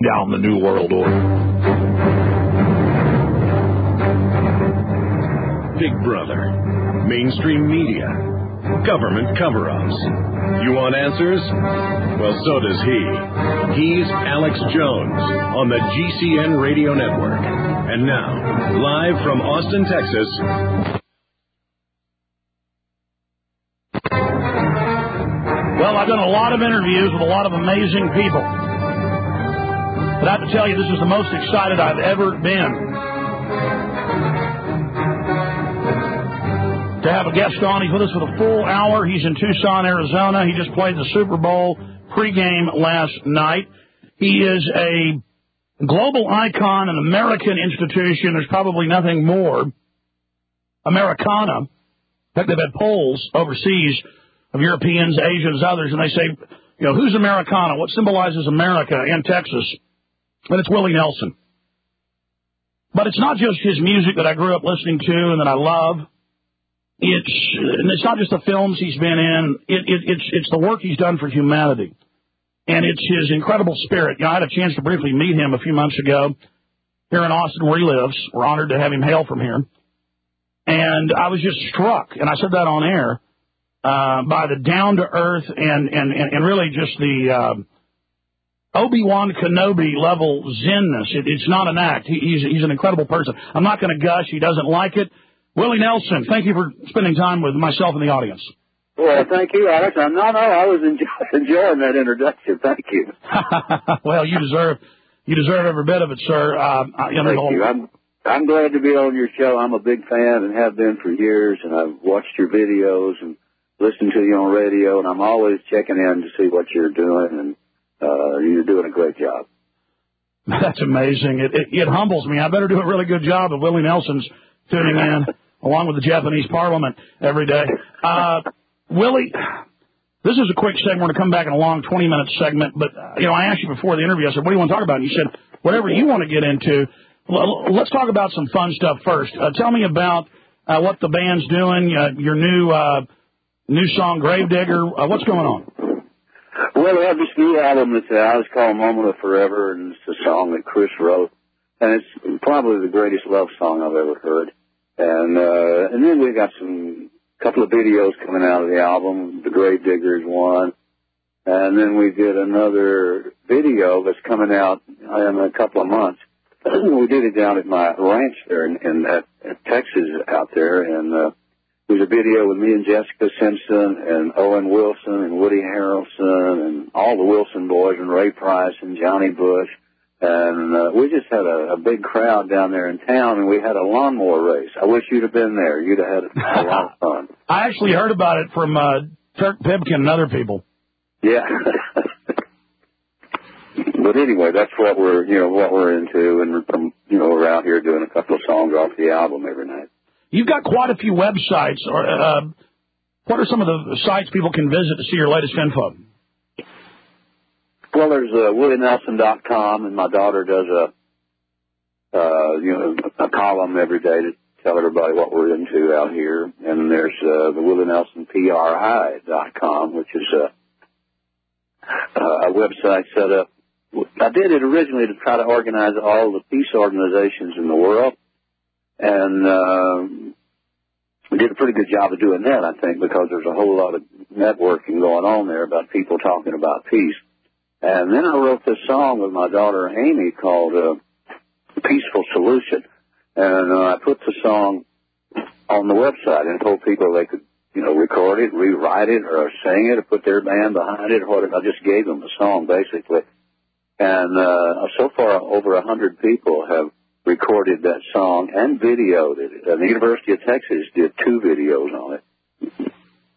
down the New World Order. Big Brother, mainstream media, government cover-ups. You want answers? Well, so does he. He's Alex Jones on the GCN Radio Network. And now, live from Austin, Texas. Well, I've done a lot of interviews with a lot of amazing people. But I have to tell you, this is the most excited I've ever been to have a guest on. He's with us for the full hour. He's in Tucson, Arizona. He just played the Super Bowl pregame last night. He is a global icon, an American institution. There's probably nothing more Americana. In fact, they've had polls overseas of Europeans, Asians, others, and they say, you know, who's Americana? What symbolizes America and Texas? And it's Willie Nelson. But it's not just his music that I grew up listening to and that I love. It's not just the films he's been in. It's the work he's done for humanity. And it's his incredible spirit. You know, I had a chance to briefly meet him a few months ago here in Austin where he lives. We're honored to have him hail from here. And I was just struck, and I said that on air, by the down-to-earth and really just the Obi-Wan Kenobi level zenness. It's not an act. He's an incredible person. I'm not going to gush. He doesn't like it. Willie Nelson, thank you for spending time with myself and the audience. Well, thank you, Alex. I was enjoying that introduction. Thank you. Well, you deserve every bit of it, sir. Thank you. I'm glad to be on your show. I'm a big fan and have been for years, and I've watched your videos and listened to you on radio, and I'm always checking in to see what you're doing, and you're doing a great job. That's amazing. It humbles me. I better do a really good job of Willie Nelson's tuning in, along with the Japanese Parliament every day. Willie, this is a quick segment. We're going to come back in a long 20-minute segment. But, you know, I asked you before the interview, I said, what do you want to talk about? And you said, whatever you want to get into. Let's talk about some fun stuff first. Tell me about what the band's doing, your new song, Gravedigger. What's going on? Well, I have this new album that's out. It's called Moment of Forever, and it's a song that Chris wrote. And it's probably the greatest love song I've ever heard. And then we got couple of videos coming out of the album. The Gravedigger is one. And then we did another video that's coming out in a couple of months. We did it down at my ranch there in Texas out there. And there's a video with me and Jessica Simpson and Owen Wilson and Woody Harrelson and all the Wilson boys and Ray Price and Johnny Bush. And we just had a big crowd down there in town, and we had a lawnmower race. I wish you'd have been there. You'd have had a lot of fun. I actually heard about it from Turk Pipkin and other people. Yeah. But anyway, that's what we're into, and we're out here doing a couple of songs off the album every night. You've got quite a few websites. What are some of the sites people can visit to see your latest info? Well, there's WillieNelson.com, and my daughter does a column every day to tell everybody what we're into out here. And then there's the WillieNelsonPRI.com, which is a website set up. I did it originally to try to organize all the peace organizations in the world, and we did a pretty good job of doing that, I think, because there's a whole lot of networking going on there about people talking about peace. And then I wrote this song with my daughter Amy called Peaceful Solution. And I put the song on the website and told people they could, record it, rewrite it, or sing it, or put their band behind it, or whatever. I just gave them the song, basically. And so far, over 100 people have recorded that song and videoed it. And the University of Texas did 2 videos on it.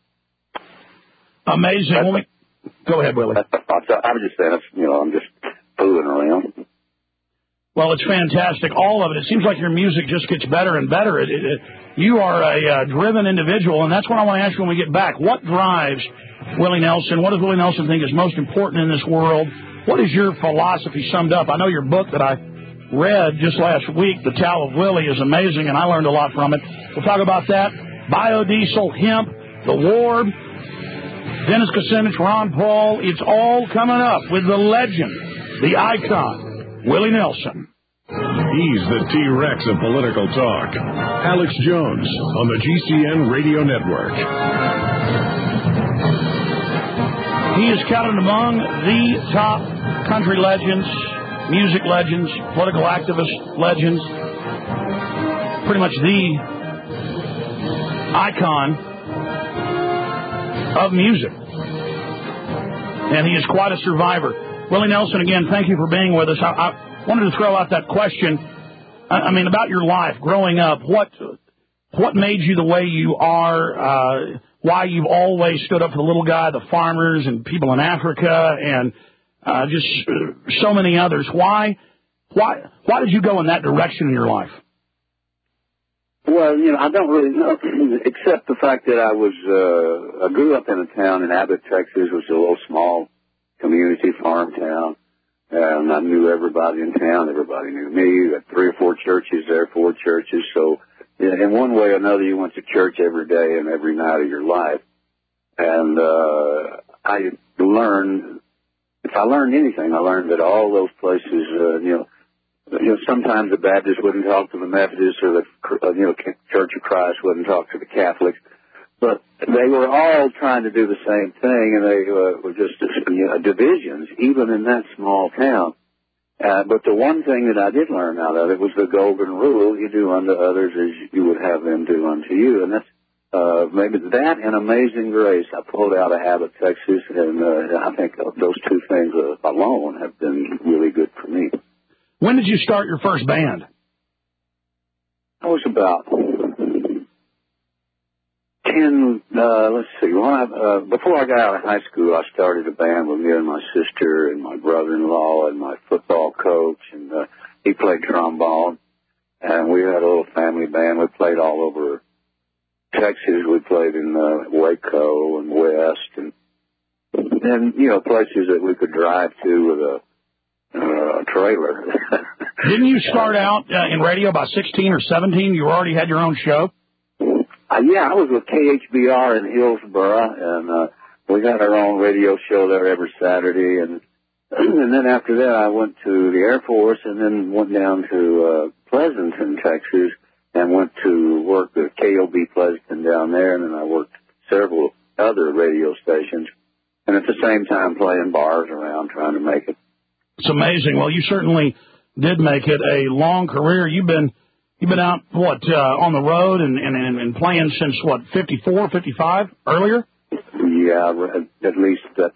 Amazing. Go ahead, Willie. I was just saying, I'm just fooling around. Well, it's fantastic, all of it. It seems like your music just gets better and better. You are a driven individual, and that's what I want to ask you when we get back. What drives Willie Nelson? What does Willie Nelson think is most important in this world? What is your philosophy summed up? I know your book that I read just last week, The Tao of Willie, is amazing, and I learned a lot from it. We'll talk about that. Biodiesel, hemp, the war, Dennis Kucinich, Ron Paul. It's all coming up with the legend, the icon, Willie Nelson. He's the T-Rex of political talk. Alex Jones on the GCN Radio Network. He is counted among the top country legends, music legends, political activist legends, pretty much the icon of music. And he is quite a survivor. Willie Nelson, again, thank you for being with us. I wanted to throw out that question, about your life growing up. What made you the way you are, why you've always stood up for the little guy, the farmers and people in Africa, and just so many others. Why did you go in that direction in your life? Well, I don't really know, except the fact that I grew up in a town in Abbott, Texas, which is a little small community farm town, and I knew everybody in town. Everybody knew me. We had 3 or 4 churches there, 4 churches. So, in one way or another, you went to church every day and every night of your life. And I learned, if I learned anything, I learned that all those places, sometimes the Baptists wouldn't talk to the Methodists, or the Church of Christ wouldn't talk to the Catholics, but they were all trying to do the same thing, and they were just divisions, even in that small town. But the one thing that I did learn out of it was the golden rule: you do unto others as you would have them do unto you, and that's maybe that and Amazing Grace I pulled out of Abbott, Texas, and I think those 2 things alone have been really good for me. When did you start your first band? I was about 10, let's see, before I got out of high school, I started a band with me and my sister and my brother-in-law and my football coach, and he played trombone, and we had a little family band. We played all over Texas. We played in Waco and West, and places that we could drive to with a trailer. Didn't you start out in radio by 16 or 17? You already had your own show? Yeah, I was with KHBR in Hillsboro, and we got our own radio show there every Saturday. And then after that, I went to the Air Force, and then went down to Pleasanton, Texas, and went to work with KOB Pleasanton down there. And then I worked several other radio stations, and at the same time playing bars around trying to make it. It's amazing. Well, you certainly did make it a long career. You've been out, on the road and playing since, 54, 55, earlier? Yeah, at least that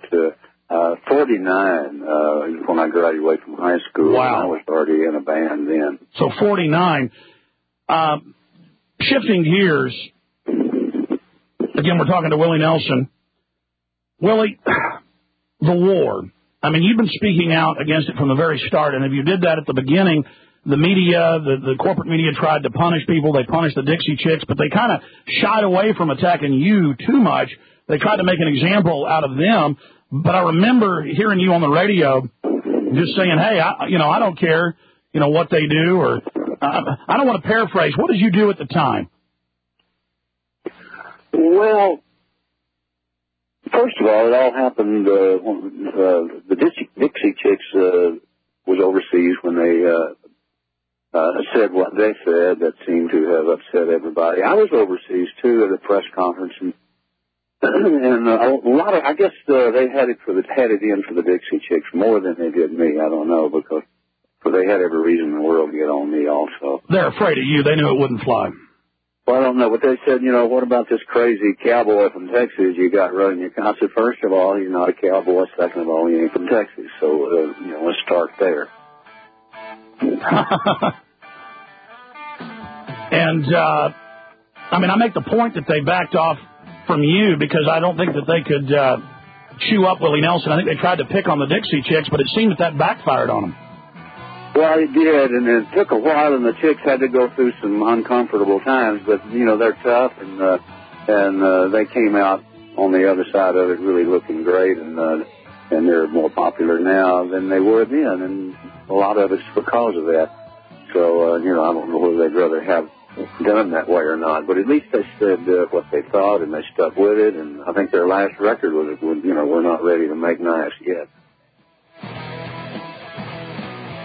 49 when I graduated from high school. Wow. I was already in a band then. So 49. Shifting gears, again, we're talking to Willie Nelson. Willie, the war. You've been speaking out against it from the very start, and if you did that at the beginning, the media, the corporate media tried to punish people. They punished the Dixie Chicks, but they kind of shied away from attacking you too much. They tried to make an example out of them, but I remember hearing you on the radio just saying, hey, I don't care, what they do, or I don't want to paraphrase. What did you do at the time? Well, first of all, it all happened the Dixie Chicks was overseas when they said what they said that seemed to have upset everybody. I was overseas, too, at a press conference, and a lot of, I guess they had it in for the Dixie Chicks more than they did me. I don't know, because they had every reason in the world to get on me also. They're afraid of you. They knew it wouldn't fly. Well, I don't know, but they said, what about this crazy cowboy from Texas you got running your concert? First of all, he's not a cowboy. Second of all, he ain't from Texas. So, let's start there. And, I make the point that they backed off from you because I don't think that they could chew up Willie Nelson. I think they tried to pick on the Dixie Chicks, but it seemed that backfired on them. Well, it did, and it took a while, and the Chicks had to go through some uncomfortable times, but, they're tough, and they came out on the other side of it really looking great, and they're more popular now than they were then, and a lot of it's because of that. So, I don't know whether they'd rather have done that way or not, but at least they said what they thought, and they stuck with it, and I think their last record was, we're not ready to make nice yet.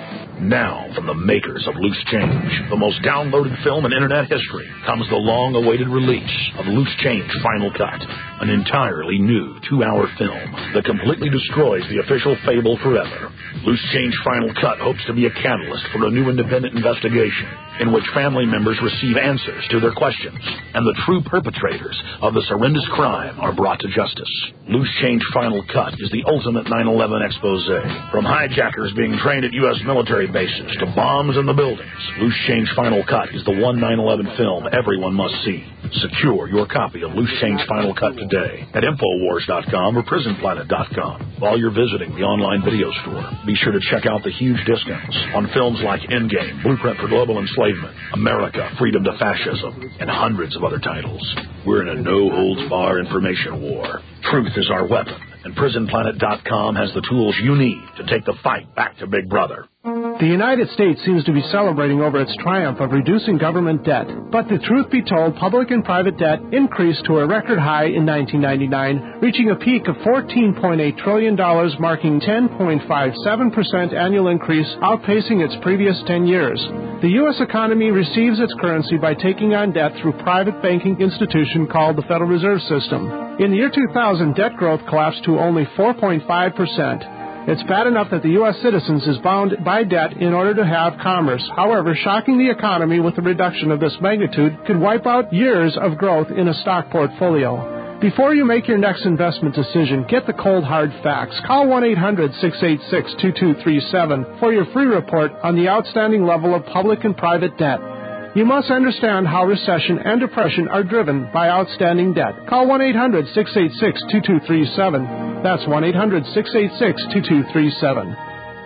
Now, from the makers of Loose Change, the most downloaded film in Internet history, comes the long-awaited release of Loose Change Final Cut, an entirely new 2-hour film that completely destroys the official fable forever. Loose Change Final Cut hopes to be a catalyst for a new independent investigation in which family members receive answers to their questions, and the true perpetrators of this horrendous crime are brought to justice. Loose Change Final Cut is the ultimate 9/11 expose. From hijackers being trained at U.S. military bases to bombs in the buildings, Loose Change Final Cut is the one 9/11 film everyone must see. Secure your copy of Loose Change Final Cut today at Infowars.com or PrisonPlanet.com. While you're visiting the online video store, be sure to check out the huge discounts on films like Endgame, Blueprint for Global Enslavement, America, Freedom to Fascism, and hundreds of other titles. We're in a no-holds-barred information war. Truth is our weapon, and PrisonPlanet.com has the tools you need to take the fight back to Big Brother. The United States seems to be celebrating over its triumph of reducing government debt. But the truth be told, public and private debt increased to a record high in 1999, reaching a peak of $14.8 trillion, marking 10.57% annual increase, outpacing its previous 10 years. The U.S. economy receives its currency by taking on debt through private banking institution called the Federal Reserve System. In the year 2000, debt growth collapsed to only 4.5%. It's bad enough that the U.S. citizens is bound by debt in order to have commerce. However, shocking the economy with a reduction of this magnitude could wipe out years of growth in a stock portfolio. Before you make your next investment decision, get the cold hard facts. Call 1-800-686-2237 for your free report on the outstanding level of public and private debt. You must understand how recession and depression are driven by outstanding debt. Call 1-800-686-2237. That's 1-800-686-2237.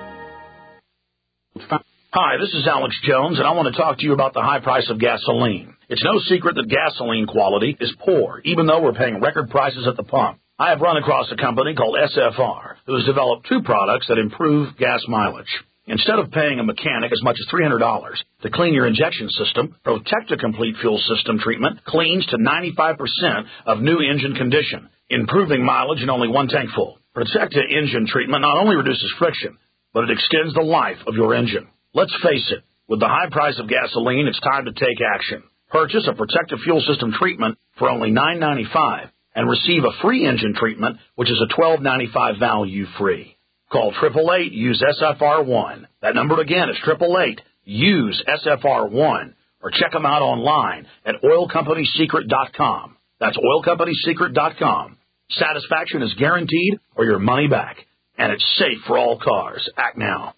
Hi, this is Alex Jones, and I want to talk to you about the high price of gasoline. It's no secret that gasoline quality is poor, even though we're paying record prices at the pump. I have run across a company called SFR, who has developed 2 products that improve gas mileage. Instead of paying a mechanic as much as $300 to clean your injection system, Protecta Complete Fuel System treatment cleans to 95% of new engine condition, improving mileage in only 1 tank full. Protecta engine treatment not only reduces friction, but it extends the life of your engine. Let's face it, with the high price of gasoline, it's time to take action. Purchase a Protecta Fuel System treatment for only $9.95 and receive a free engine treatment, which is a $12.95 value free. Call 888-USE SFR1. That number again is 888-USE SFR1. Or check them out online at oilcompanysecret.com. That's oilcompanysecret.com. Satisfaction is guaranteed or your money back. And it's safe for all cars. Act now.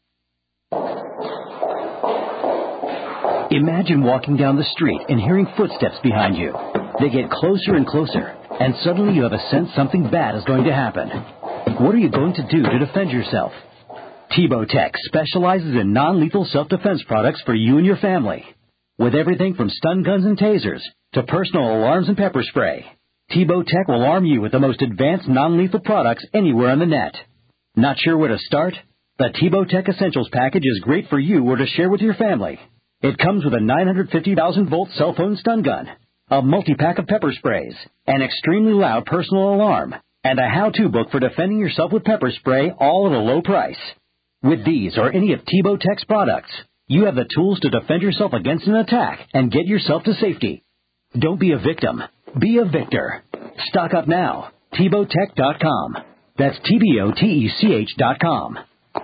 Imagine walking down the street and hearing footsteps behind you. They get closer and closer, and suddenly you have a sense something bad is going to happen. What are you going to do to defend yourself? Tebow Tech specializes in non-lethal self-defense products for you and your family. With everything from stun guns and tasers to personal alarms and pepper spray, Tebow Tech will arm you with the most advanced non-lethal products anywhere on the net. Not sure where to start? The Tebow Tech Essentials package is great for you or to share with your family. It comes with a 950,000-volt cell phone stun gun, a multi-pack of pepper sprays, an extremely loud personal alarm, and a how-to book for defending yourself with pepper spray, all at a low price. With these or any of Tebow Tech's products, you have the tools to defend yourself against an attack and get yourself to safety. Don't be a victim. Be a victor. Stock up now. TebowTech.com. That's TebowTech.com.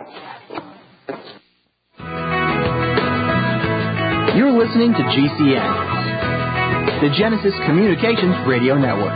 You're listening to GCN, the Genesis Communications Radio Network.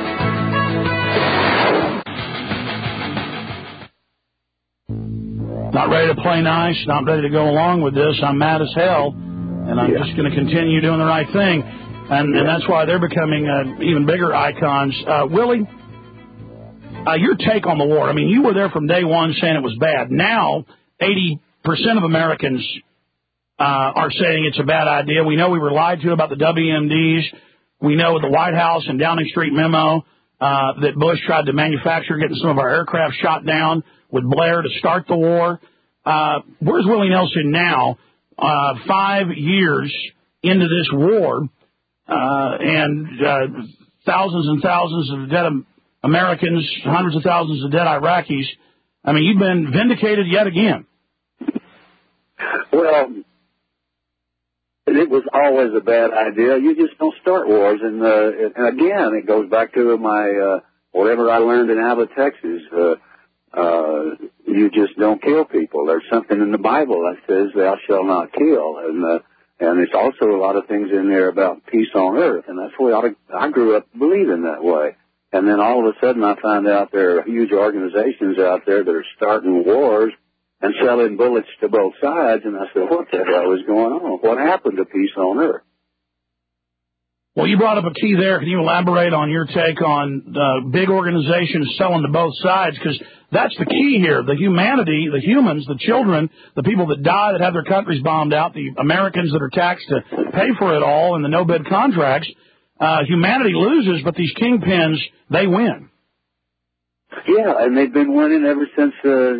Not ready to play nice, not ready to go along with this. I'm mad as hell, and I'm just going to continue doing the right thing. And that's why they're becoming even bigger icons. Willie, your take on the war. I mean, you were there from day one saying it was bad. Now, 80% of Americans are saying it's a bad idea. We know we were lied to about the WMDs. We know the White House and Downing Street memo that Bush tried to manufacture getting some of our aircraft shot down with Blair to start the war. Where's Willie Nelson now, 5 years into this war, and thousands and thousands of dead Americans, hundreds of thousands of dead Iraqis? I mean, you've been vindicated yet again. Well, it was always a bad idea. You just don't start wars. And again, it goes back to my whatever I learned in Alva, Texas. You just don't kill people. There's something in the Bible that says thou shalt not kill. And there's also a lot of things in there about peace on earth. And that's the way I grew up believing that way. And then all of a sudden I found out there are huge organizations out there that are starting wars and selling bullets to both sides. And I said, what the hell is going on? What happened to peace on earth? Well, you brought up a key there. Can you elaborate on your take on big organizations selling to both sides? Because that's the key here. The humanity, the humans, the children, the people that die, that have their countries bombed out, the Americans that are taxed to pay for it all in the no-bid contracts, humanity loses, but these kingpins, they win. Yeah, and they've been winning ever since,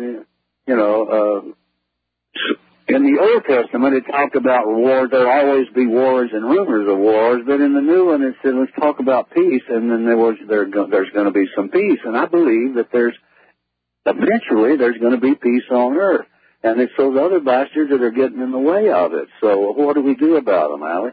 in the Old Testament, it talked about wars. There'll always be wars and rumors of wars. But in the New one, it said, let's talk about peace. And then there's going to be some peace. And I believe that eventually there's going to be peace on earth. And it's those other bastards that are getting in the way of it. So what do we do about them, Alex?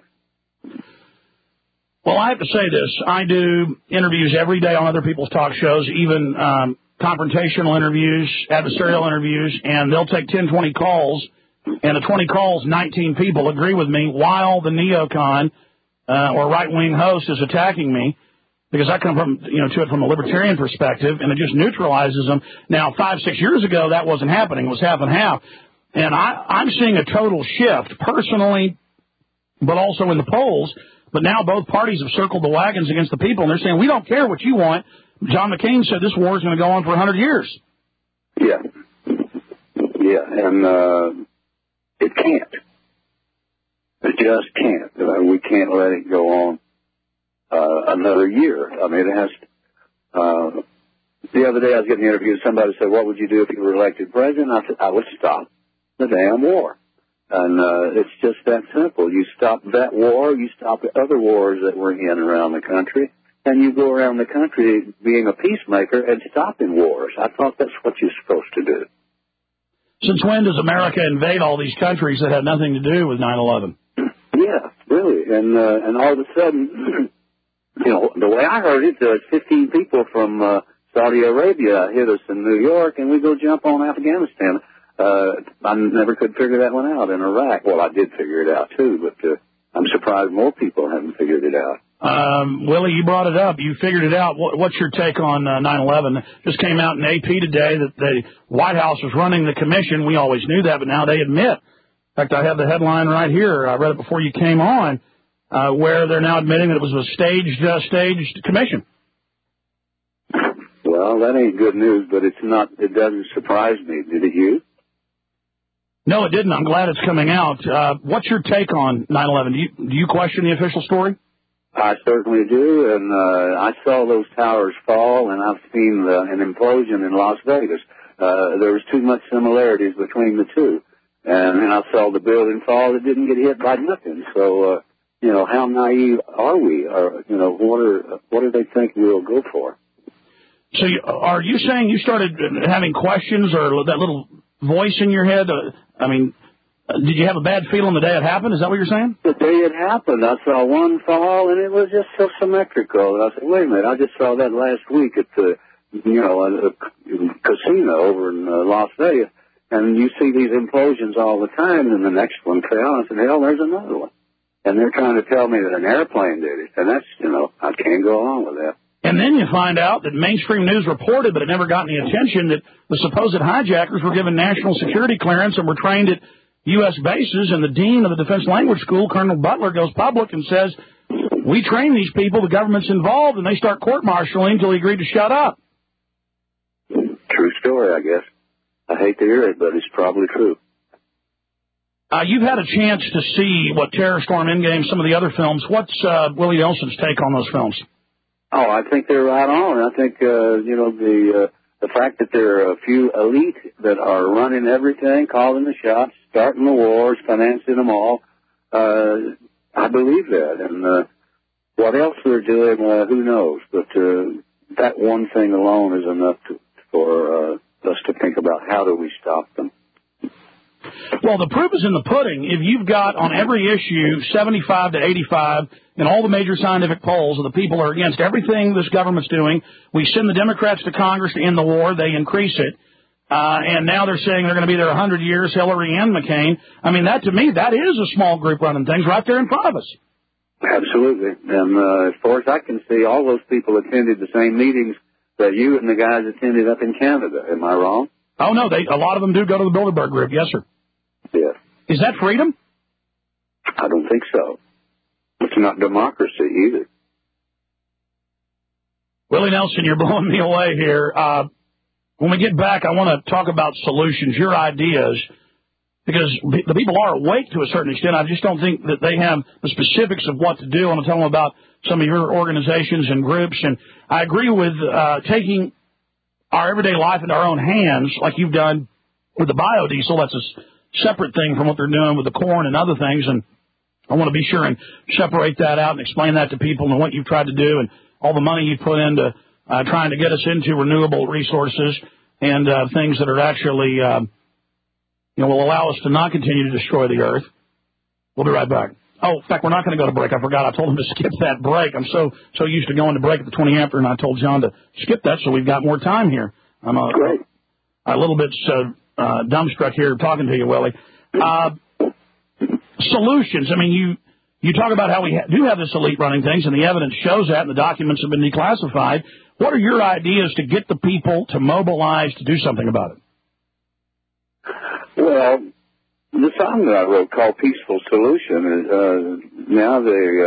Well, I have to say this. I do interviews every day on other people's talk shows, even confrontational interviews, adversarial interviews, and they'll take 10, 20 calls. And the 20 calls, 19 people agree with me while the neocon or right-wing host is attacking me, because I come from, to it from a libertarian perspective, and it just neutralizes them. Now, 5, 6 years ago, that wasn't happening. It was half and half. And I'm seeing a total shift personally, but also in the polls. But now both parties have circled the wagons against the people, and they're saying, we don't care what you want. John McCain said this war is going to go on for 100 years. Yeah. Yeah, and it can't. It just can't. We can't let it go on another year. I mean, it has to. The other day I was getting interviewed. Somebody said, what would you do if you were elected president? I said, I would stop the damn war. And it's just that simple. You stop that war, you stop the other wars that we're in around the country, and you go around the country being a peacemaker and stopping wars. I thought that's what you're supposed to do. Since when does America invade all these countries that had nothing to do with 9/11? Yeah, really. And all of a sudden, the way I heard it, 15 people from Saudi Arabia hit us in New York, and we go jump on Afghanistan. I never could figure that one out in Iraq. Well, I did figure it out, too, but I'm surprised more people haven't figured it out. Willie, you brought it up. You figured it out. What's your take on 9/11? Just came out in AP today that the White House was running the commission. We always knew that, but now they admit. In fact, I have the headline right here. I read it before you came on, where they're now admitting that it was a staged commission. Well, that ain't good news, but it's not. It doesn't surprise me. Did it you? No, it didn't. I'm glad it's coming out. What's your take on 9/11? Do you question the official story? I certainly do, and I saw those towers fall, and I've seen an implosion in Las Vegas. There was too much similarities between the two, and then I saw the building fall. It didn't get hit by nothing. So, how naive are we? Or, what do they think we'll go for? So, are you saying you started having questions or that little voice in your head? Did you have a bad feeling the day it happened? Is that what you're saying? The day it happened, I saw one fall, and it was just so symmetrical. And I said, wait a minute, I just saw that last week at the, a casino over in Las Vegas. And you see these implosions all the time, and the next one fell. I said, hell, there's another one. And they're trying to tell me that an airplane did it. And that's, I can't go along with that. And then you find out that mainstream news reported, but it never got any attention, that the supposed hijackers were given national security clearance and were trained at U.S. bases, and the dean of the Defense Language School, Colonel Butler, goes public and says, we train these people, the government's involved, and they start court-martialing until he agreed to shut up. True story, I guess. I hate to hear it, but it's probably true. You've had a chance to see Terror Storm, Endgame, some of the other films. What's Willie Nelson's take on those films? Oh, I think they're right on. I think, the fact that there are a few elite that are running everything, calling the shots, starting the wars, financing them all, I believe that. And what else they're doing, who knows? But that one thing alone is enough for us to think about how do we stop them. Well, the proof is in the pudding. If you've got on every issue 75 to 85 in all the major scientific polls of the people are against everything this government's doing, we send the Democrats to Congress to end the war, they increase it, and now they're saying they're going to be there 100 years, Hillary and McCain. I mean, that to me, that is a small group running things right there in front of us. Absolutely. And as far as I can see, all those people attended the same meetings that you and the guys attended up in Canada. Am I wrong? Oh, no, a lot of them do go to the Bilderberg group. Yes, sir. Yes. Is that freedom? I don't think so. It's not democracy either. Willie Nelson, you're blowing me away here. When we get back, I want to talk about solutions, your ideas, because the people are awake to a certain extent. I just don't think that they have the specifics of what to do. I want to tell them about some of your organizations and groups. And I agree with taking our everyday life into our own hands, like you've done with the biodiesel. That's a separate thing from what they're doing with the corn and other things. And I want to be sure and separate that out and explain that to people and what you've tried to do and all the money you've put into trying to get us into renewable resources and things that are actually, will allow us to not continue to destroy the earth. We'll be right back. Oh, in fact, we're not going to go to break. I forgot. I told him to skip that break. I'm so used to going to break at the 20 after, and I told John to skip that so we've got more time here. I'm a little bit dumbstruck here talking to you, Willie. Solutions. I mean, you talk about how we do have this elite running things, and the evidence shows that, and the documents have been declassified. What are your ideas to get the people to mobilize to do something about it? Well, the song that I wrote called Peaceful Solution, now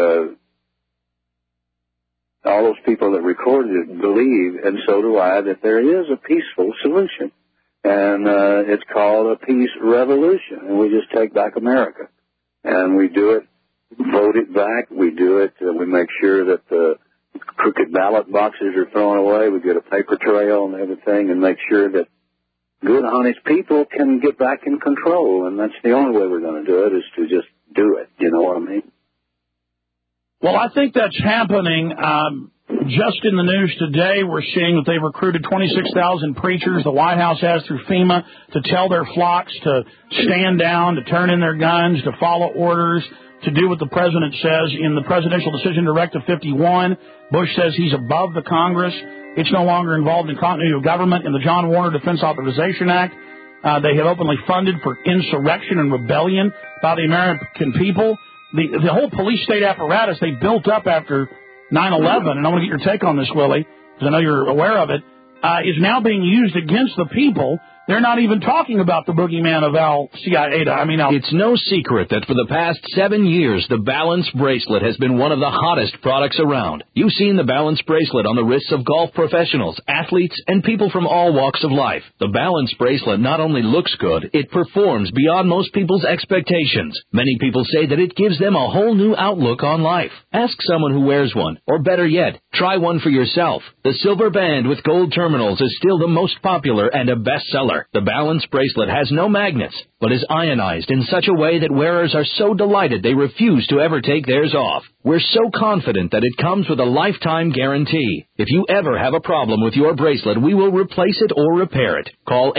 all those people that recorded it believe, and so do I, that there is a peaceful solution. And it's called a peace revolution, and we just take back America. And we do it, vote it back, we do it, we make sure that the crooked ballot boxes are thrown away, we get a paper trail and everything, and make sure that good, honest people can get back in control. And that's the only way we're going to do it, is to just do it. You know what I mean? Well, I think that's happening. Just in the news today, we're seeing that they've recruited 26,000 preachers the White House has through FEMA to tell their flocks to stand down, to turn in their guns, to follow orders, to do what the president says. In the Presidential Decision Directive 51, Bush says he's above the Congress. It's no longer involved in continuity of government. In the John Warner Defense Authorization Act, they have openly funded for insurrection and rebellion by the American people. The whole police state apparatus they built up after 9/11, and I want to get your take on this, Willie, because I know you're aware of it, is now being used against the people. They're not even talking about the boogeyman of Al-Qaeda. It's no secret that for the past 7 years, the Balance Bracelet has been one of the hottest products around. You've seen the Balance Bracelet on the wrists of golf professionals, athletes, and people from all walks of life. The Balance Bracelet not only looks good, it performs beyond most people's expectations. Many people say that it gives them a whole new outlook on life. Ask someone who wears one, or better yet, try one for yourself. The silver band with gold terminals is still the most popular and a bestseller. The Balance Bracelet has no magnets, but is ionized in such a way that wearers are so delighted they refuse to ever take theirs off. We're so confident that it comes with a lifetime guarantee. If you ever have a problem with your bracelet, we will replace it or repair it. Call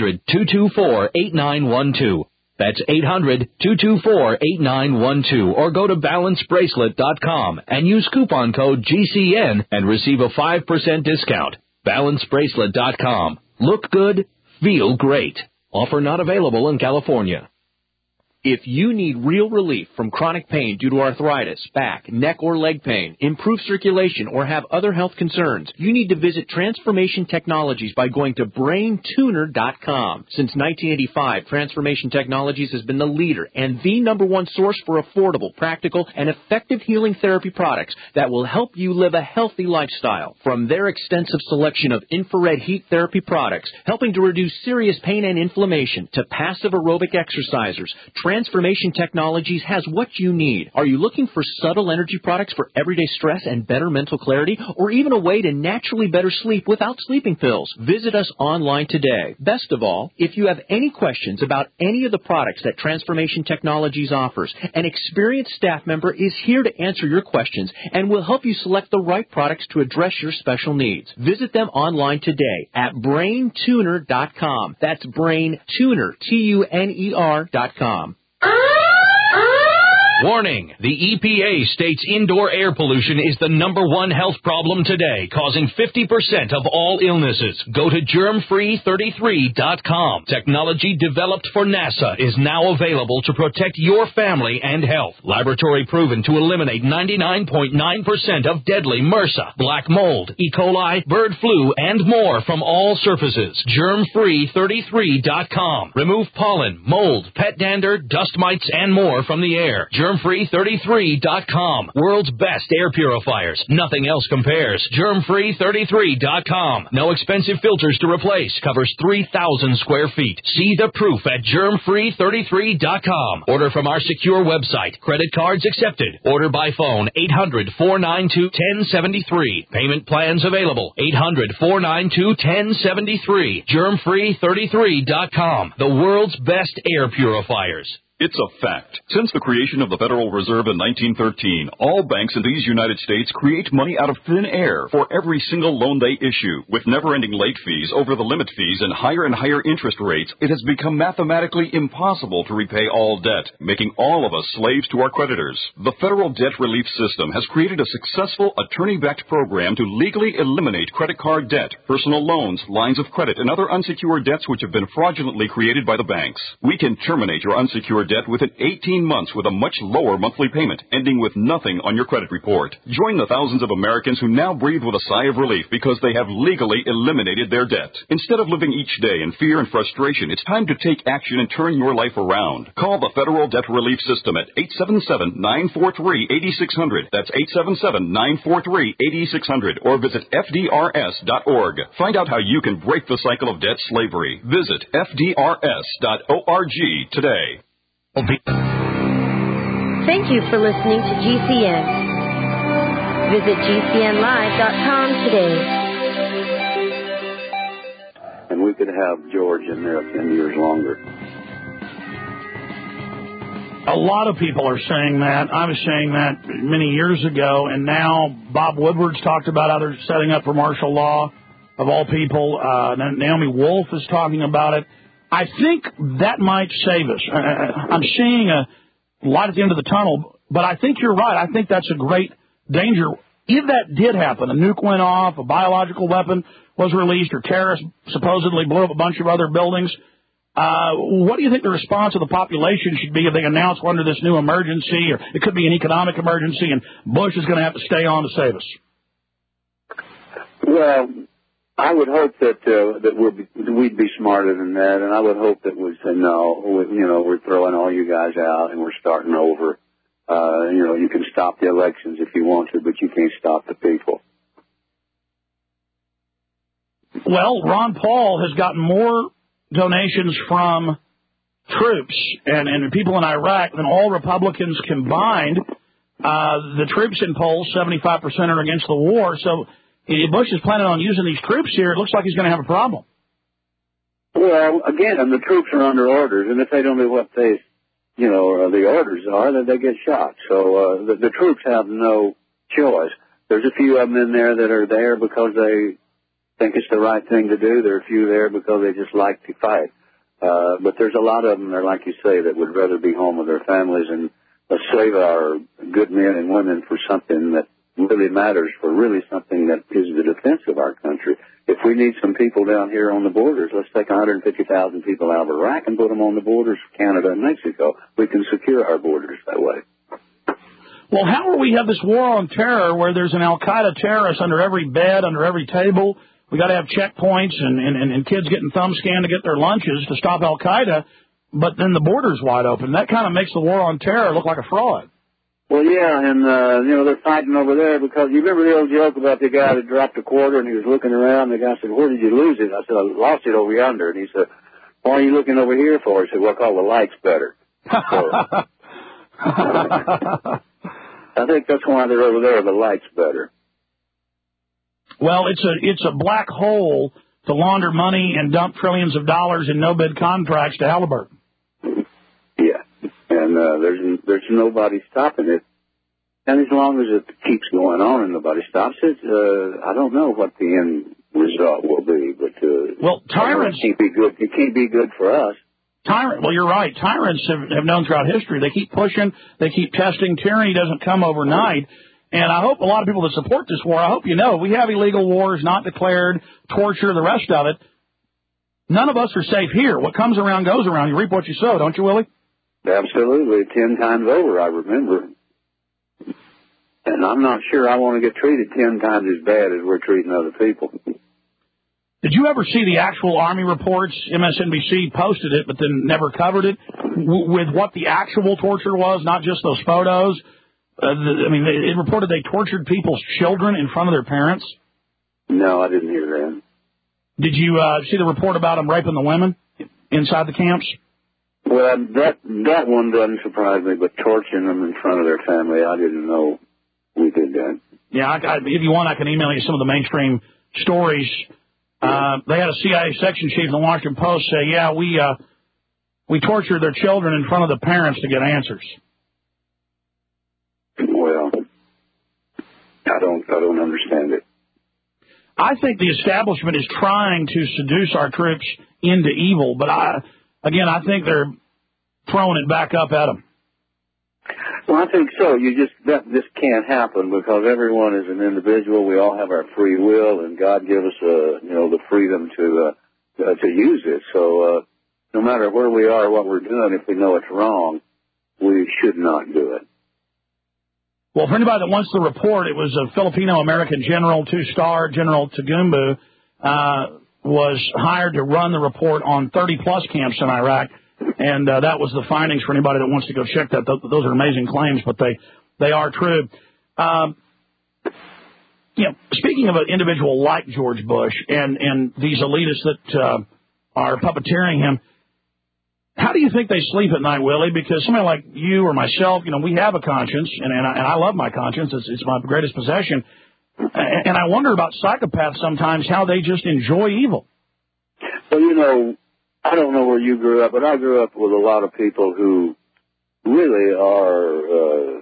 800-224-8912. That's 800-224-8912, or go to balancebracelet.com and use coupon code GCN and receive a 5% discount. Balancebracelet.com. Look good. Feel great. Offer not available in California. If you need real relief from chronic pain due to arthritis, back, neck, or leg pain, improved circulation, or have other health concerns, you need to visit Transformation Technologies by going to BrainTuner.com. Since 1985, Transformation Technologies has been the leader and the #1 source for affordable, practical, and effective healing therapy products that will help you live a healthy lifestyle. From their extensive selection of infrared heat therapy products, helping to reduce serious pain and inflammation, to passive aerobic exercisers, Transformation Technologies has what you need. Are you looking for subtle energy products for everyday stress and better mental clarity, or even a way to naturally better sleep without sleeping pills? Visit us online today. Best of all, if you have any questions about any of the products that Transformation Technologies offers, an experienced staff member is here to answer your questions and will help you select the right products to address your special needs. Visit them online today at BrainTuner.com. That's BrainTuner, TUNER.com. Warning, the EPA states indoor air pollution is the #1 health problem today, causing 50% of all illnesses. Go to germfree33.com. Technology developed for NASA is now available to protect your family and health. Laboratory proven to eliminate 99.9% of deadly MRSA, black mold, E. coli, bird flu, and more from all surfaces. germfree33.com. Remove pollen, mold, pet dander, dust mites, and more from the air. germfree33.com. World's best air purifiers. Nothing else compares. germfree33.com. No expensive filters to replace. Covers 3,000 square feet. See the proof at germfree33.com. Order from our secure website. Credit cards accepted. Order by phone 800-492-1073. Payment plans available. 800-492-1073. germfree33.com. The world's best air purifiers. It's a fact. Since the creation of the Federal Reserve in 1913, all banks in these United States create money out of thin air for every single loan they issue. With never-ending late fees, over-the-limit fees, and higher interest rates, it has become mathematically impossible to repay all debt, making all of us slaves to our creditors. The Federal Debt Relief System has created a successful attorney-backed program to legally eliminate credit card debt, personal loans, lines of credit, and other unsecured debts which have been fraudulently created by the banks. We can terminate your unsecured debt within 18 months with a much lower monthly payment, ending with nothing on your credit report. Join the thousands of Americans who now breathe with a sigh of relief because they have legally eliminated their debt. Instead of living each day in fear and frustration, it's time to take action and turn your life around. Call the Federal Debt Relief System at 877-943-8600. That's 877-943-8600. Or visit FDRS.org. Find out how you can break the cycle of debt slavery. Visit FDRS.org today. Thank you for listening to GCN. Visit GCNlive.com today. And we could have George in there 10 years longer. A lot of people are saying that. I was saying that many years ago, and now Bob Woodward's talked about how they're setting up for martial law, of all people. Naomi Wolf is talking about it. I think that might save us. I'm seeing a light at the end of the tunnel, but I think you're right. I think that's a great danger. If that did happen, a nuke went off, a biological weapon was released, or terrorists supposedly blew up a bunch of other buildings, what do you think the response of the population should be if they announce we're under this new emergency, or it could be an economic emergency, and Bush is going to have to stay on to save us? Well, I would hope that we'd be smarter than that, and I would hope that we'd say, no, we're throwing all you guys out and we're starting over. You can stop the elections if you want to, but you can't stop the people. Well, Ron Paul has gotten more donations from troops and people in Iraq than all Republicans combined. The troops in polls, 75% are against the war, so if Bush is planning on using these troops here, it looks like he's going to have a problem. Well, again, the troops are under orders, and if they don't do what the orders are, then they get shot. So the troops have no choice. There's a few of them in there that are there because they think it's the right thing to do. There are a few there because they just like to fight. But there's a lot of them there, like you say, that would rather be home with their families and save our good men and women for something that really matters, for really something that is the defense of our country. If we need some people down here on the borders, let's take 150,000 people out of Iraq and put them on the borders of Canada and Mexico. We can secure our borders that way. Well, how will we have this war on terror where there's an al-Qaeda terrorist under every bed, under every table? We got to have checkpoints and kids getting thumb scanned to get their lunches to stop al-Qaeda, but then the border's wide open. That kind of makes the war on terror look like a fraud. Well, yeah, and, they're fighting over there because you remember the old joke about the guy that dropped a quarter and he was looking around. The guy said, where did you lose it? I said, I lost it over yonder. And he said, why are you looking over here for? He said, well, I call the lights better. So, I think that's why they're over there. The light's better. Well, it's a black hole to launder money and dump trillions of dollars in no-bid contracts to Halliburton. Yeah, and there's nobody stopping it. And as long as it keeps going on and nobody stops it, I don't know what the end result will be. But well, tyrants can't be good. It can't be good for us. Well, you're right. Tyrants have known throughout history. They keep pushing. They keep testing. Tyranny doesn't come overnight. And I hope a lot of people that support this war, I hope you know, we have illegal wars, not declared, torture, the rest of it. None of us are safe here. What comes around goes around. You reap what you sow, don't you, Willie? Absolutely. 10 times over, I remember. And I'm not sure I want to get treated 10 times as bad as we're treating other people. Did you ever see the actual Army reports? MSNBC posted it, but then never covered it, with what the actual torture was, not just those photos. It reported they tortured people's children in front of their parents. No, I didn't hear that. Did you see the report about them raping the women inside the camps? Well, that one doesn't surprise me, but torturing them in front of their family, I didn't know we did that. Yeah, if you want, I can email you some of the mainstream stories. They had a CIA section chief in the Washington Post say, yeah, we tortured their children in front of the parents to get answers. Well, I don't understand it. I think the establishment is trying to seduce our troops into evil, but I think they're throwing it back up at them. Well, I think so. This can't happen because everyone is an individual. We all have our free will, and God gave us, the freedom to use it. So, no matter where we are, what we're doing, if we know it's wrong, we should not do it. Well, for anybody that wants the report, it was a Filipino-American general, 2-star General Tagumbu, was hired to run the report on 30-plus camps in Iraq. And that was the findings for anybody that wants to go check that. Those are amazing claims, but they are true. Speaking of an individual like George Bush and these elitists that are puppeteering him, how do you think they sleep at night, Willie? Because somebody like you or myself, we have a conscience, and I love my conscience. It's my greatest possession. And I wonder about psychopaths sometimes, how they just enjoy evil. Well, I don't know where you grew up, but I grew up with a lot of people who really are,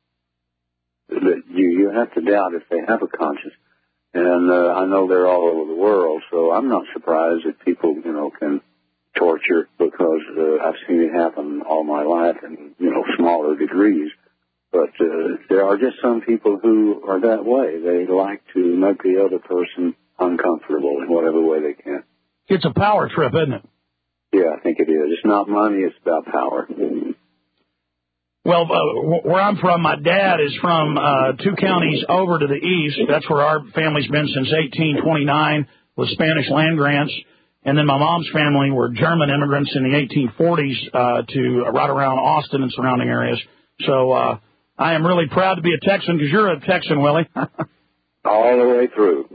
that you have to doubt if they have a conscience. And I know they're all over the world, so I'm not surprised that people, can torture, because I've seen it happen all my life in, smaller degrees. But there are just some people who are that way. They like to make the other person uncomfortable in whatever way they can. It's a power trip, isn't it? Yeah, I think it is. It's not money, it's about power. Well, where I'm from, my dad is from 2 counties over to the east. That's where our family's been since 1829 with Spanish land grants. And then my mom's family were German immigrants in the 1840s to right around Austin and surrounding areas. So I am really proud to be a Texan, because you're a Texan, Willie. All the way through.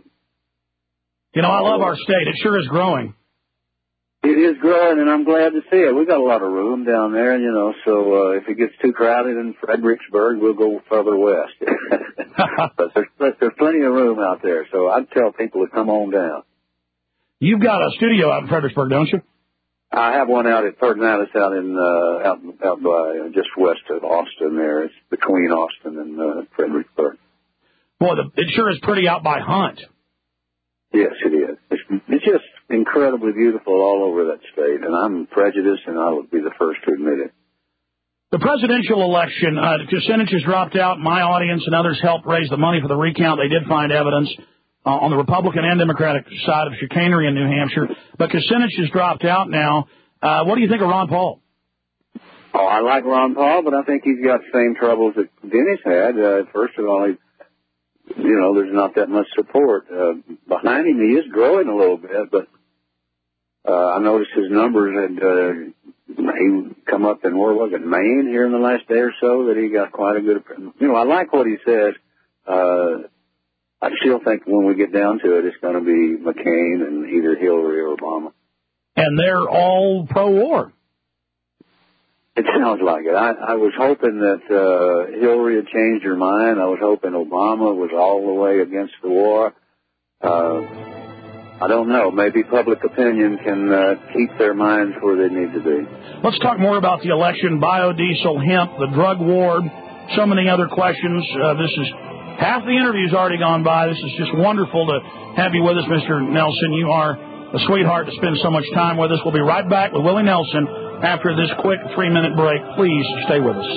I love our state. It sure is growing. It is growing, and I'm glad to see it. We got a lot of room down there, so if it gets too crowded in Fredericksburg, we'll go further west. But there's plenty of room out there, so I'd tell people to come on down. You've got a studio out in Fredericksburg, don't you? I have one out at Perdonatus out by just west of Austin there. It's between Austin and Fredericksburg. Boy, it sure is pretty out by Hunt. Yes, it is. It's just incredibly beautiful all over that state, and I'm prejudiced, and I would be the first to admit it. The presidential election, Kucinich has dropped out. My audience and others helped raise the money for the recount. They did find evidence on the Republican and Democratic side of chicanery in New Hampshire. But Kucinich has dropped out now. What do you think of Ron Paul? Oh, I like Ron Paul, but I think he's got the same troubles that Dennis had. First of all, there's not that much support. Behind him, he is growing a little bit, but I noticed his numbers had he come up in, where was it, Maine here in the last day or so, that he got quite a good, I like what he says. I still think when we get down to it, it's going to be McCain and either Hillary or Obama. And they're all pro-war. It sounds like it. I was hoping that Hillary had changed her mind. I was hoping Obama was all the way against the war. I don't know. Maybe public opinion can keep their minds where they need to be. Let's talk more about the election, biodiesel, hemp, the drug war, so many other questions. This is half the interview's already gone by. This is just wonderful to have you with us, Mr. Nelson. You are a sweetheart to spend so much time with us. We'll be right back with Willie Nelson after this quick 3-minute break. Please stay with us.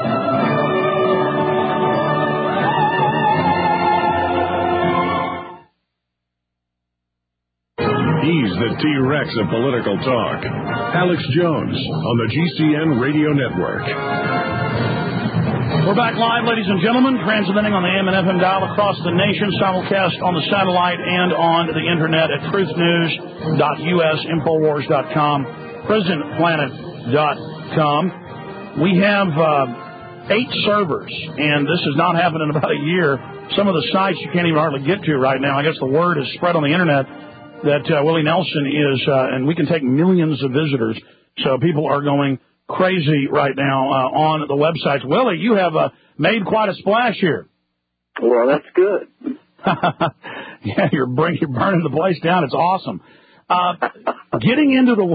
He's the T-Rex of political talk. Alex Jones on the GCN Radio Network. We're back live, ladies and gentlemen, transmitting on the AM and FM dial across the nation, simulcast on the satellite and on the internet at truthnews.us, Infowars.com, PresidentPlanet.com. We have 8 servers, and this has not happened in about a year. Some of the sites you can't even hardly get to right now. I guess the word is spread on the internet that Willie Nelson is, and we can take millions of visitors, so people are going crazy right now on the websites. Willie, you have made quite a splash here. Well, that's good. Yeah, you're burning the place down. It's awesome. Getting into the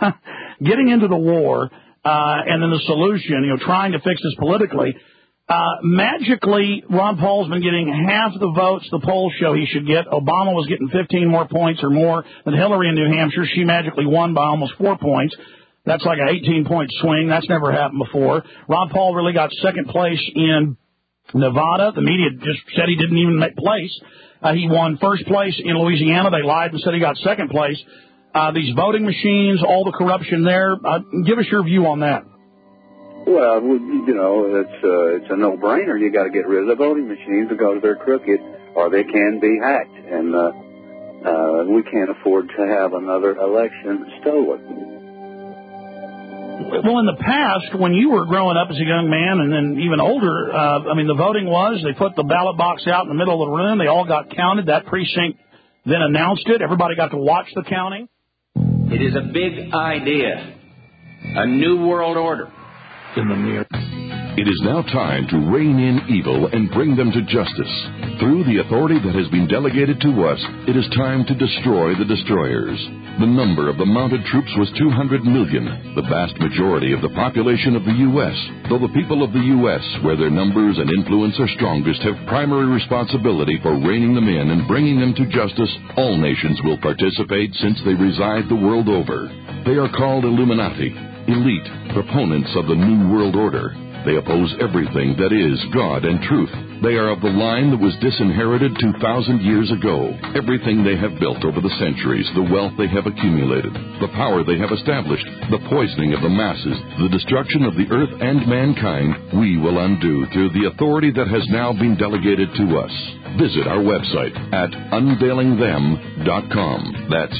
war and then the solution, trying to fix this politically. Magically, Ron Paul's been getting half the votes the polls show he should get. Obama was getting 15 more points or more than Hillary in New Hampshire. She magically won by almost 4 points. That's like an 18-point swing. That's never happened before. Ron Paul really got second place in Nevada. The media just said he didn't even make place. He won first place in Louisiana. They lied and said he got second place. These voting machines, all the corruption there. Give us your view on that. Well, it's a no-brainer. You got to get rid of the voting machines because they're crooked or they can be hacked, and we can't afford to have another election stolen. Well, in the past, when you were growing up as a young man and then even older, the voting was they put the ballot box out in the middle of the room. They all got counted. That precinct then announced it. Everybody got to watch the counting. It is a big idea, a new world order. In the near. It is now time to rein in evil and bring them to justice. Through the authority that has been delegated to us, it is time to destroy the destroyers. The number of the mounted troops was 200 million, the vast majority of the population of the U.S., though the people of the U.S., where their numbers and influence are strongest, have primary responsibility for reining them in and bringing them to justice. All nations will participate since they reside the world over. They are called Illuminati, elite, proponents of the New World Order. They oppose everything that is God and truth. They are of the line that was disinherited 2,000 years ago. Everything they have built over the centuries, the wealth they have accumulated, the power they have established, the poisoning of the masses, the destruction of the earth and mankind, we will undo through the authority that has now been delegated to us. Visit our website at unveilingthem.com. That's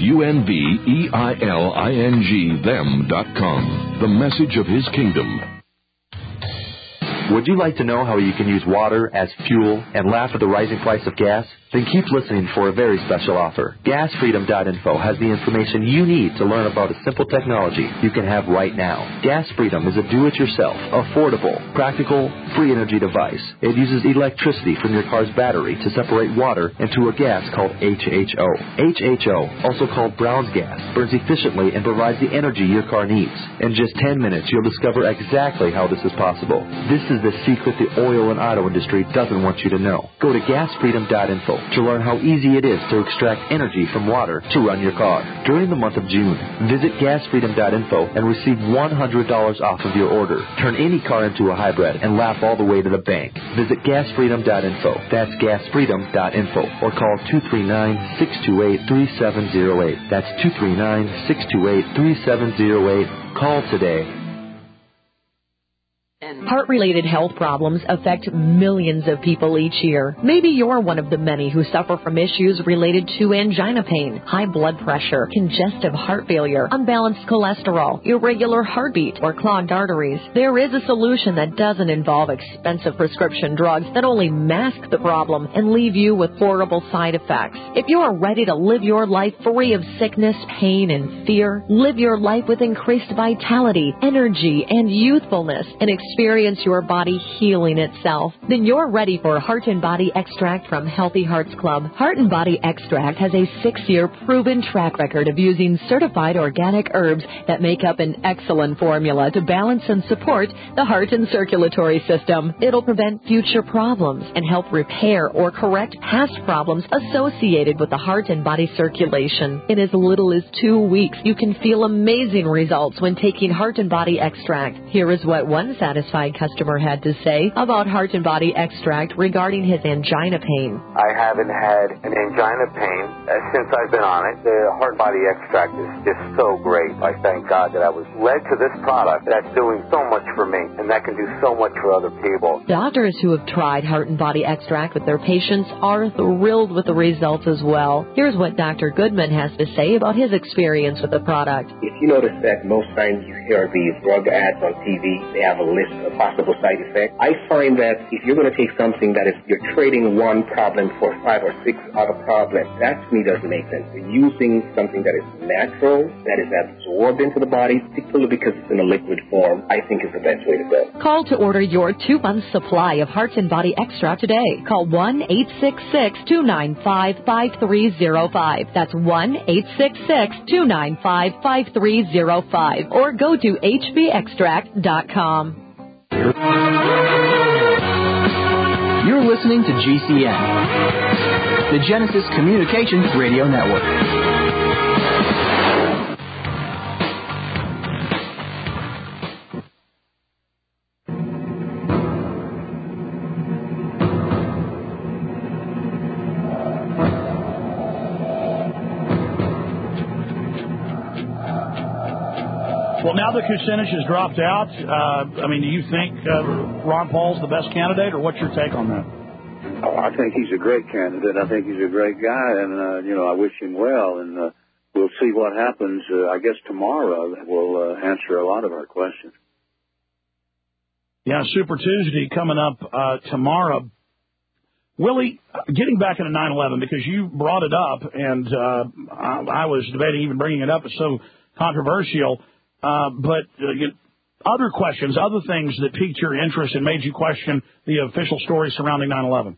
UNVEILING them.com. The message of His kingdom. Would you like to know how you can use water as fuel and laugh at the rising price of gas? Then keep listening for a very special offer. GasFreedom.info has the information you need to learn about a simple technology you can have right now. Gas Freedom is a do-it-yourself, affordable, practical, free energy device. It uses electricity from your car's battery to separate water into a gas called HHO. HHO, also called Brown's gas, burns efficiently and provides the energy your car needs. In just 10 minutes, you'll discover exactly how this is possible. This is the secret the oil and auto industry doesn't want you to know. Go to GasFreedom.info to learn how easy it is to extract energy from water to run your car. During the month of June, visit GasFreedom.info and receive $100 off of your order. Turn any car into a hybrid and laugh all the way to the bank. Visit GasFreedom.info. That's GasFreedom.info. Or call 239-628-3708. That's 239-628-3708. Call today. Heart-related health problems affect millions of people each year. Maybe you're one of the many who suffer from issues related to angina pain, high blood pressure, congestive heart failure, unbalanced cholesterol, irregular heartbeat, or clogged arteries. There is a solution that doesn't involve expensive prescription drugs that only mask the problem and leave you with horrible side effects. If you are ready to live your life free of sickness, pain, and fear, live your life with increased vitality, energy, and youthfulness, and experience your body healing itself, then you're ready for Heart and Body Extract from Healthy Hearts Club. Heart and Body Extract has a 6-year proven track record of using certified organic herbs that make up an excellent formula to balance and support the heart and circulatory system. It'll prevent future problems and help repair or correct past problems associated with the heart and body circulation. In as little as 2 weeks, you can feel amazing results when taking Heart and Body Extract. Here is what one satisfied customer had to say about Heart and Body Extract regarding his angina pain. I haven't had an angina pain since I've been on it. The Heart Body Extract is just so great. I thank God that I was led to this product that's doing so much for me, and that can do so much for other people. Doctors who have tried Heart and Body Extract with their patients are thrilled with the results as well. Here's what Dr. Goodman has to say about his experience with the product. If you notice that most times you hear these drug ads on TV, they have a list of possible side effects. I find that if you're going to take something that is, you're trading one problem for 5 or 6 other problems, that to me doesn't make sense. You're using something that is natural, that is absorbed into the body, particularly because it's in a liquid form, I think is the best way to go. Call to order your 2-month supply of Heart and Body Extract today. Call 1-866-295-5305. That's 1-866-295-5305. Or go to hbextract.com. You're listening to GCN, the Genesis Communications Radio Network. Well, now that Kucinich has dropped out, do you think Ron Paul's the best candidate, or what's your take on that? Oh, I think he's a great candidate. I think he's a great guy, and, I wish him well, and we'll see what happens, I guess, tomorrow. That will answer a lot of our questions. Yeah, Super Tuesday coming up tomorrow. Willie, getting back into 9/11, because you brought it up, and I was debating even bringing it up. It's so controversial. But other questions, other things that piqued your interest and made you question the official story surrounding 9/11?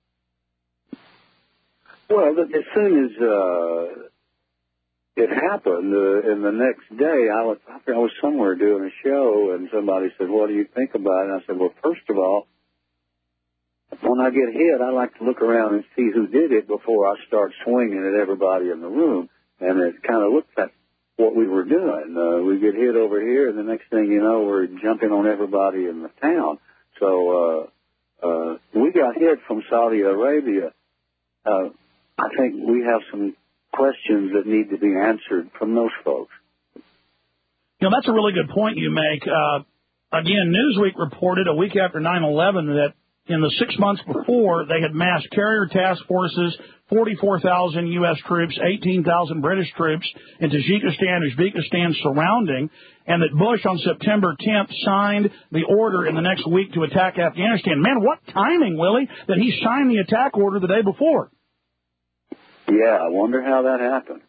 Well, as soon as it happened, and the next day, I was somewhere doing a show, and somebody said, "What do you think about it?" And I said, "Well, first of all, when I get hit, I like to look around and see who did it before I start swinging at everybody in the room." And it kind of looked like what we were doing. We get hit over here, and the next thing you know, we're jumping on everybody in the town. So we got hit from Saudi Arabia. I think we have some questions that need to be answered from those folks. That's a really good point you make. Again, Newsweek reported a week after 9/11 that in the 6 months before, they had massed carrier task forces, 44,000 U.S. troops, 18,000 British troops into Tajikistan, Uzbekistan surrounding, and that Bush on September 10th signed the order in the next week to attack Afghanistan. Man, what timing, Willie, that he signed the attack order the day before. Yeah, I wonder how that happened.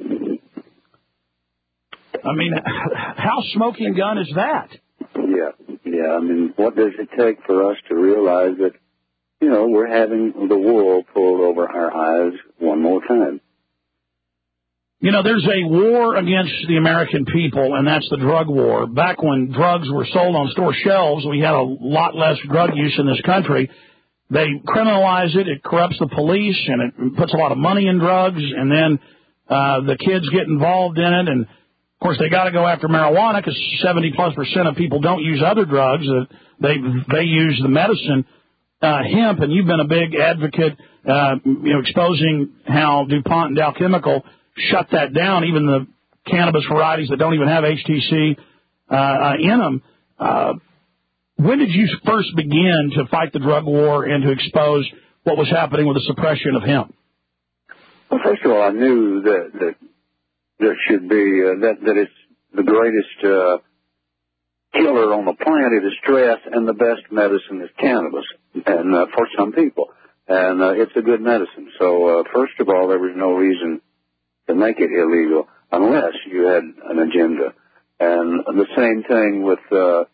How smoking gun is that? Yeah. What does it take for us to realize that, we're having the wool pulled over our eyes one more time? There's a war against the American people, and that's the drug war. Back when drugs were sold on store shelves, we had a lot less drug use in this country. They criminalize it, it corrupts the police, and it puts a lot of money in drugs, and then the kids get involved in it, and of course they got to go after marijuana because 70+% of people don't use other drugs. They use the medicine, hemp, and you've been a big advocate, exposing how DuPont and Dow Chemical shut that down, even the cannabis varieties that don't even have HTC in them. When did you first begin to fight the drug war and to expose what was happening with the suppression of hemp? Well, first of all, I knew that there should be that it's the greatest killer on the planet is stress, and the best medicine is cannabis, and for some people, and it's a good medicine. So first of all, there was no reason to make it illegal unless you had an agenda, and the same thing with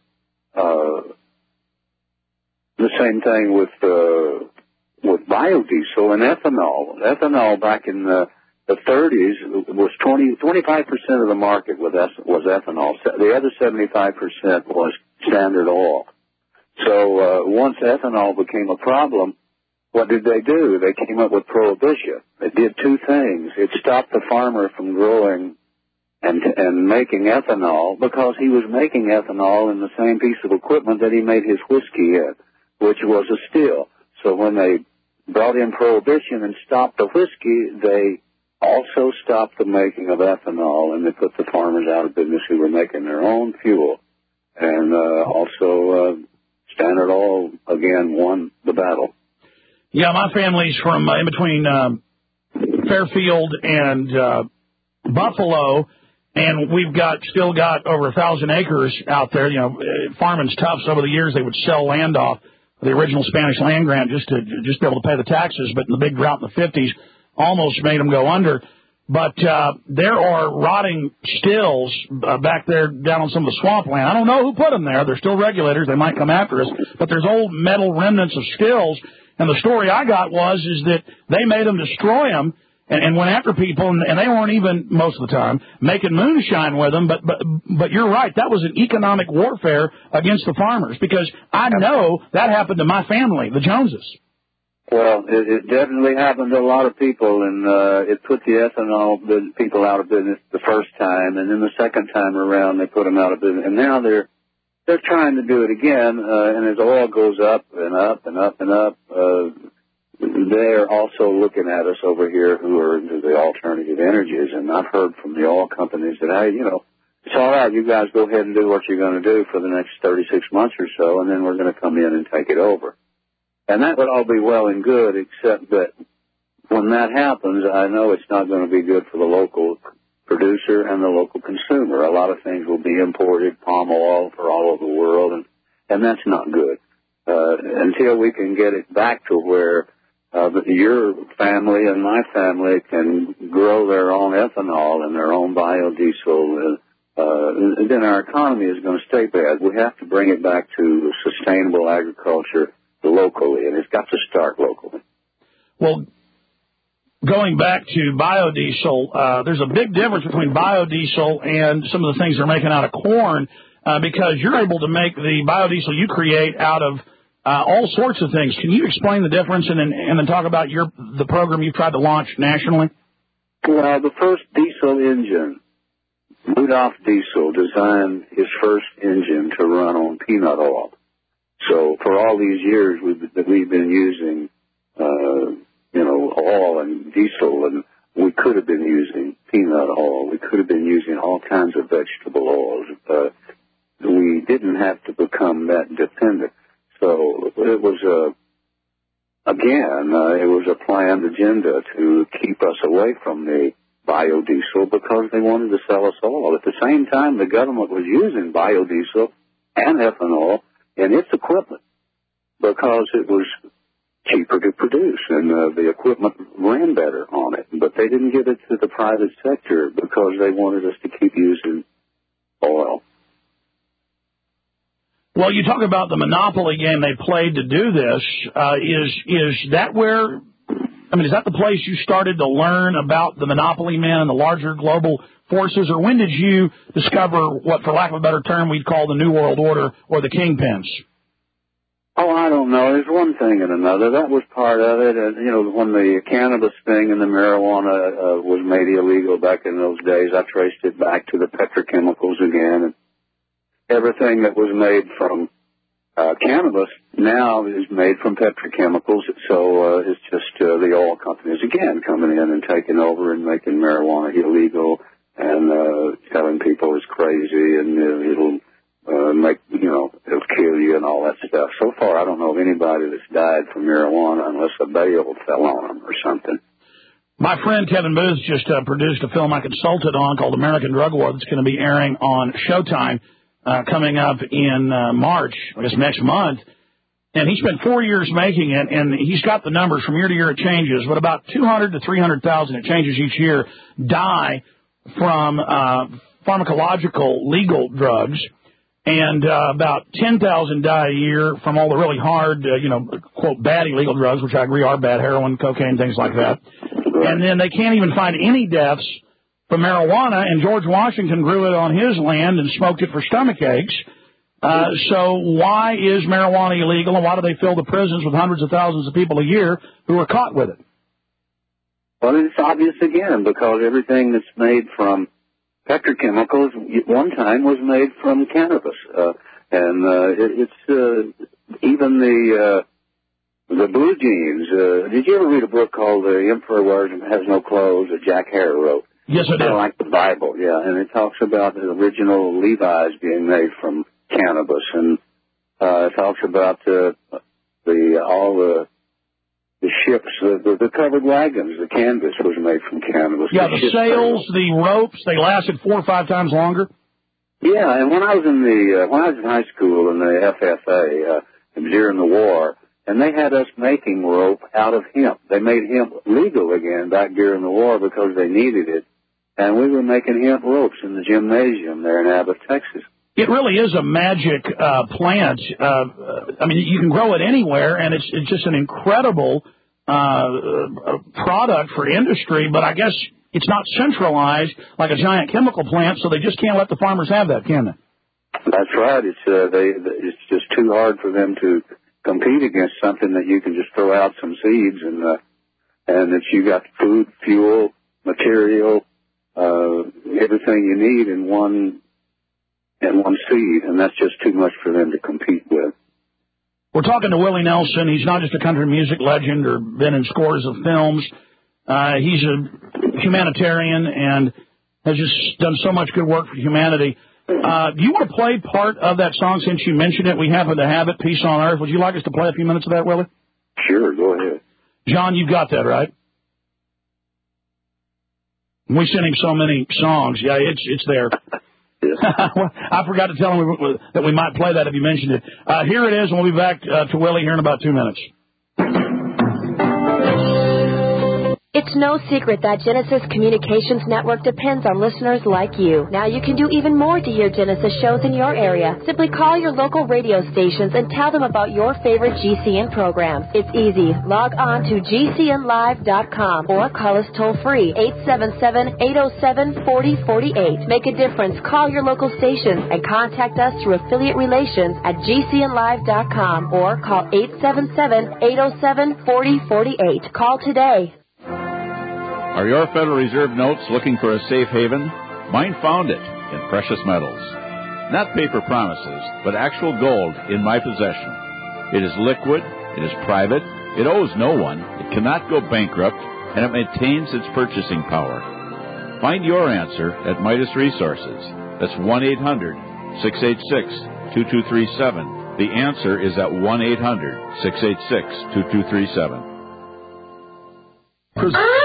biodiesel and ethanol. Ethanol back in the 30s was 25% of the market was ethanol. The other 75% was Standard Oil. So once ethanol became a problem, what did they do? They came up with prohibition. It did two things. It stopped the farmer from growing and making ethanol, because he was making ethanol in the same piece of equipment that he made his whiskey in, which was a still. So when they brought in prohibition and stopped the whiskey, they also stopped the making of ethanol, and they put the farmers out of business who were making their own fuel. And also Standard Oil, again, won the battle. Yeah, my family's from in between Fairfield and Buffalo, and we've still got over 1,000 acres out there. You know, farming's tough. So over the years, they would sell land off the original Spanish land grant just to be able to pay the taxes. But in the big drought in the 50s, almost made them go under. But there are rotting stills back there down on some of the swampland. I don't know who put them there. They're still regulators. They might come after us. But there's old metal remnants of stills. And the story I got is that they made them destroy them and went after people, and they weren't even, most of the time, making moonshine with them. But you're right. That was an economic warfare against the farmers, because I know that happened to my family, the Joneses. Well, it definitely happened to a lot of people, and it put the ethanol people out of business the first time, and then the second time around they put them out of business, and now they're trying to do it again. And as oil goes up and up and up and up, they're also looking at us over here who are into the alternative energies, and I've heard from the oil companies that, hey, it's all right, you guys go ahead and do what you're going to do for the next 36 months or so, and then we're going to come in and take it over. And that would all be well and good, except that when that happens, I know it's not going to be good for the local producer and the local consumer. A lot of things will be imported, palm oil for all over the world, and that's not good. Until we can get it back to where your family and my family can grow their own ethanol and their own biodiesel, then our economy is going to stay bad. We have to bring it back to sustainable agriculture locally, and it's got to start locally. Well, going back to biodiesel, there's a big difference between biodiesel and some of the things they're making out of corn, because you're able to make the biodiesel you create out of all sorts of things. Can you explain the difference and then talk about the program you've tried to launch nationally? Well, the first diesel engine, Rudolph Diesel, designed his first engine to run on peanut oil. So for all these years, we've been using, oil and diesel, and we could have been using peanut oil. We could have been using all kinds of vegetable oils. We didn't have to become that dependent. So it was a planned agenda to keep us away from the biodiesel, because they wanted to sell us oil. At the same time, the government was using biodiesel and ethanol in its equipment because it was cheaper to produce, and the equipment ran better on it. But they didn't give it to the private sector because they wanted us to keep using oil. Well, you talk about the monopoly game they played to do this. Is that where, is that the place you started to learn about the monopoly men and the larger global forces, or when did you discover what, for lack of a better term, we'd call the New World Order or the kingpins? Oh, I don't know. There's one thing and another. That was part of it. And, when the cannabis thing and the marijuana was made illegal back in those days, I traced it back to the petrochemicals again. And everything that was made from cannabis now is made from petrochemicals. So it's just the oil companies, again, coming in and taking over and making marijuana illegal and telling people it's crazy and it'll make, it'll kill you and all that stuff. So far, I don't know of anybody that's died from marijuana unless a bale fell on them or something. My friend Kevin Booth just produced a film I consulted on called American Drug War that's going to be airing on Showtime coming up in March, I guess next month. And he spent 4 years making it, and he's got the numbers from year to year. It changes, but about 200 to 300,000, it changes each year, die from pharmacological legal drugs, and about 10,000 die a year from all the really hard, quote, bad illegal drugs, which I agree are bad, heroin, cocaine, things like that. And then they can't even find any deaths from marijuana, and George Washington grew it on his land and smoked it for stomach aches. So why is marijuana illegal, and why do they fill the prisons with hundreds of thousands of people a year who are caught with it? Well, it's obvious again, because everything that's made from petrochemicals one time was made from cannabis. Even the blue jeans. Did you ever read a book called The Emperor Has No Clothes that Jack Hare wrote? Yes, I did. Kind of like the Bible, yeah. And it talks about the original Levi's being made from cannabis, and it talks about all the ships, the covered wagons, the canvas was made from cannabis. Yeah, the sails, the ropes, they lasted 4 or 5 times longer. Yeah, and when I was in high school in the FFA during the war, and they had us making rope out of hemp. They made hemp legal again back during the war because they needed it, and we were making hemp ropes in the gymnasium there in Abbott, Texas. It really is a magic plant. I mean, you can grow it anywhere, and it's just an incredible product for industry. But I guess it's not centralized like a giant chemical plant, so they just can't let the farmers have that, can they? That's right. It's just too hard for them to compete against something that you can just throw out some seeds and that you got food, fuel, material, everything you need in one seed, and that's just too much for them to compete with. We're talking to Willie Nelson. He's not just a country music legend or been in scores of films. He's a humanitarian and has just done so much good work for humanity. Do you want to play part of that song since you mentioned it? We happen to have it, Peace on Earth. Would you like us to play a few minutes of that, Willie? Sure, go ahead. John, you've got that, right? We sent him so many songs. Yeah, it's there. I forgot to tell him that we might play that if you mentioned it. Here it is, and we'll be back to Willie here in about 2 minutes. It's no secret that Genesis Communications Network depends on listeners like you. Now you can do even more to hear Genesis shows in your area. Simply call your local radio stations and tell them about your favorite GCN programs. It's easy. Log on to GCNlive.com or call us toll-free, 877-807-4048. Make a difference. Call your local stations and contact us through affiliate relations at GCNlive.com or call 877-807-4048. Call today. Are your Federal Reserve notes looking for a safe haven? Mine found it in precious metals. Not paper promises, but actual gold in my possession. It is liquid, it is private, it owes no one, it cannot go bankrupt, and it maintains its purchasing power. Find your answer at Midas Resources. That's 1-800-686-2237. The answer is at 1-800-686-2237.